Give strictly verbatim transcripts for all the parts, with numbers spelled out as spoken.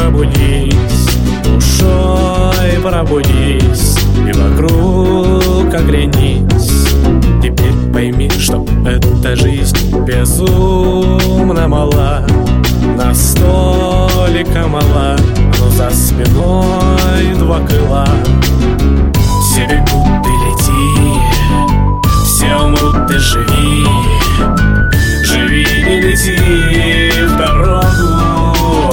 пробудись, душой пробудись и вокруг оглянись. Теперь пойми, что эта жизнь безумно мала, настолько мала, но за спиной два крыла. Все бегут, ты лети, все умрут, ты живи. Живи и лети в дорогу.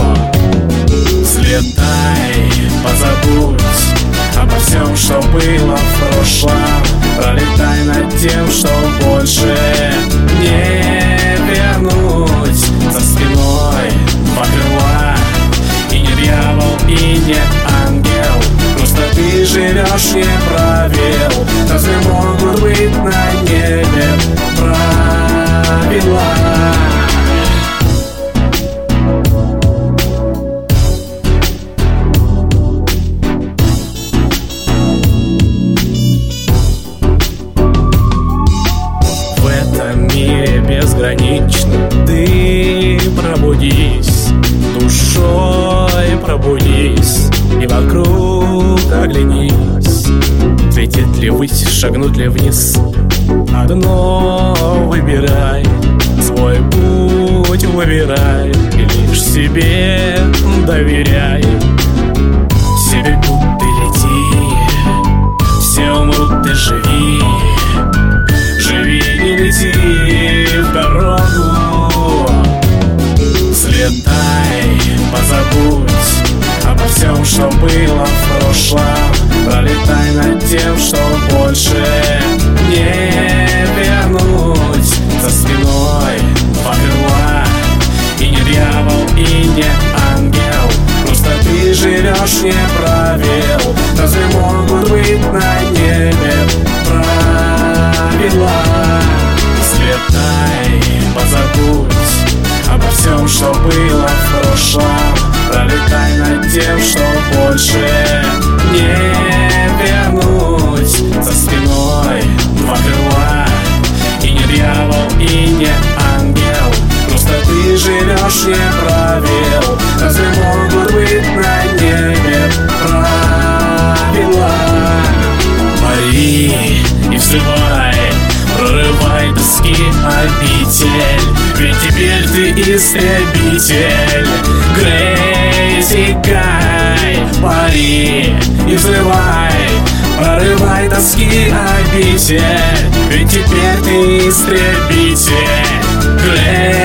Взлетай, позабудь обо всем, что было в прошлом. Пролетай над тем, что больше не вернуть. За спиной два крыла, и не дьявол, и не ангел. Просто ты живешь, не правил. Разве могут быть на небе правила? В этом мире безгранично ты пробудись, душой пробудись и вокруг оглянись. Взлететь ли ввысь, шагнуть ли вниз, одно выбирай, свой путь выбирай и лишь себе доверяй. Все бегут, ты лети, все умрут, ты живи. Живи и лети в дорогу. Взлетай, позабудь обо всем, что было в прошлом. Пролетай над тем, что больше не вернуть. За спиной два крыла, и не дьявол, и не ангел. Просто ты живешь, не правил. Разве могут быть на небе правила? Взлетай, позабудь обо всем, что было в прошлом. Пролетай над тем, что больше не вернуть. За спиной два крыла, и не дьявол, и не ангел. Просто ты живешь, не правил. Разве могут быть на небе правила? Пари и взрывай, прорывай доски обитель. Ведь теперь ты истребитель. Crazy guy. Пари и взрывай, прорывай доски обитель. Ведь теперь ты истребитель. Crazy